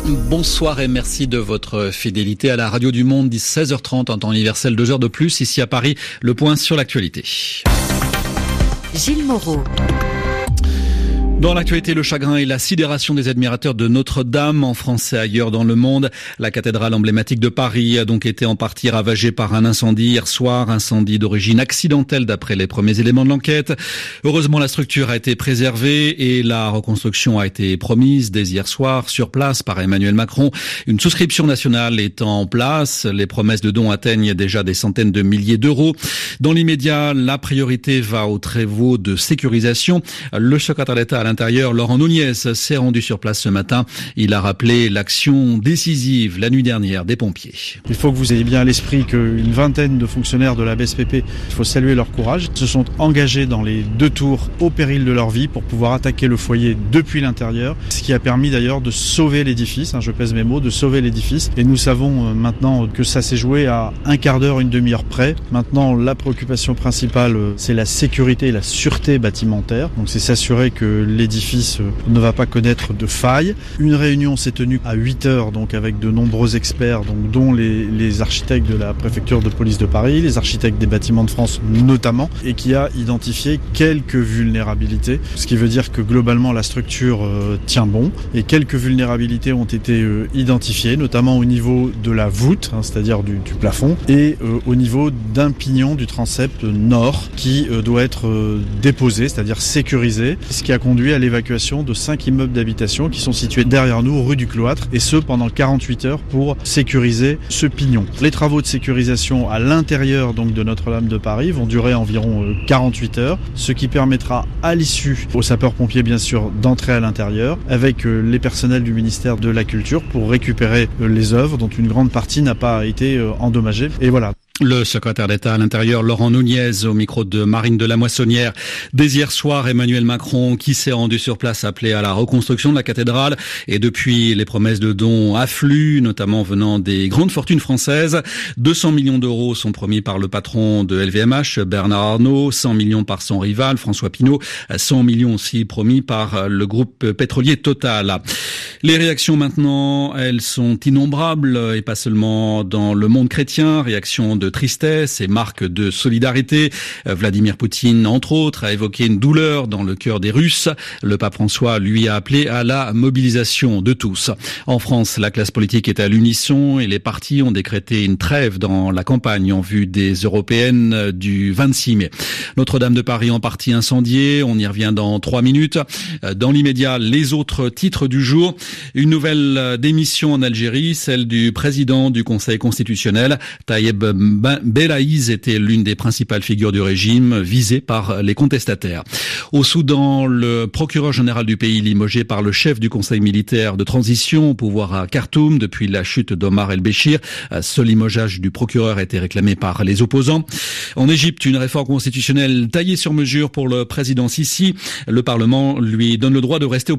Bonsoir et merci de votre fidélité à la Radio du Monde, 16h30 en temps universel, 2 heures de plus. Ici à Paris, le point sur l'actualité. Gilles Moreau. Dans l'actualité, le chagrin et la sidération des admirateurs de Notre-Dame en France et ailleurs dans le monde. La cathédrale emblématique de Paris a donc été en partie ravagée par un incendie hier soir, incendie d'origine accidentelle d'après les premiers éléments de l'enquête. Heureusement, la structure a été préservée et la reconstruction a été promise dès hier soir sur place par Emmanuel Macron. Une souscription nationale est en place. Les promesses de dons atteignent déjà des centaines de milliers d'euros. Dans l'immédiat, la priorité va aux travaux de sécurisation. Le secrétaire d'État à l'Intérieur, Laurent Nunez, s'est rendu sur place ce matin. Il a rappelé l'action décisive la nuit dernière des pompiers. Il faut que vous ayez bien à l'esprit qu'une vingtaine de fonctionnaires de la BSPP, il faut saluer leur courage, se sont engagés dans les 2 tours au péril de leur vie pour pouvoir attaquer le foyer depuis l'intérieur, ce qui a permis d'ailleurs de sauver l'édifice, je pèse mes mots, de sauver l'édifice. Et nous savons maintenant que ça s'est joué à un quart d'heure, une demi-heure près. Maintenant, la préoccupation principale, c'est la sécurité et la sûreté bâtimentaire. Donc c'est s'assurer que l'édifice ne va pas connaître de failles. Une réunion s'est tenue à 8h, donc avec de nombreux experts, donc dont les architectes de la préfecture de police de Paris, les architectes des bâtiments de France notamment, et qui a identifié quelques vulnérabilités. Ce qui veut dire que globalement la structure tient bon, et quelques vulnérabilités ont été identifiées, notamment au niveau de la voûte, c'est-à-dire du plafond, et au niveau d'un pignon du transept nord qui doit être déposé, c'est-à-dire sécurisé, ce qui a conduit à l'évacuation de 5 immeubles d'habitation qui sont situés derrière nous, rue du Cloître, et ce pendant 48 heures pour sécuriser ce pignon. Les travaux de sécurisation à l'intérieur donc de Notre-Dame de Paris vont durer environ 48 heures, ce qui permettra à l'issue aux sapeurs-pompiers bien sûr d'entrer à l'intérieur avec les personnels du ministère de la Culture pour récupérer les œuvres dont une grande partie n'a pas été endommagée. Et voilà. Le secrétaire d'État à l'Intérieur, Laurent Nunez, au micro de Marine de la Moissonnière. Dès hier soir, Emmanuel Macron, qui s'est rendu sur place, appelé à la reconstruction de la cathédrale. Et depuis, les promesses de dons affluent, notamment venant des grandes fortunes françaises. 200 millions d'euros sont promis par le patron de LVMH, Bernard Arnault, 100 millions par son rival, François Pinault, 100 millions aussi promis par le groupe pétrolier Total. Les réactions maintenant, elles sont innombrables, et pas seulement dans le monde chrétien. Réactions de tristesse et marque de solidarité. Vladimir Poutine, entre autres, a évoqué une douleur dans le cœur des Russes. Le pape François, lui, a appelé à la mobilisation de tous. En France, la classe politique est à l'unisson et les partis ont décrété une trêve dans la campagne en vue des européennes du 26 mai. Notre-Dame de Paris en partie incendiée. On y revient dans 3 minutes. Dans l'immédiat, les autres titres du jour. Une nouvelle démission en Algérie, celle du président du Conseil constitutionnel, Taïeb Belaïz était l'une des principales figures du régime visée par les contestataires. Au Soudan, le procureur général du pays limogé par le chef du conseil militaire de transition au pouvoir à Khartoum depuis la chute d'Omar el-Béchir. Ce limogeage du procureur a été réclamé par les opposants. En Égypte, une réforme constitutionnelle taillée sur mesure pour le président Sisi. Le Parlement lui donne le droit de rester au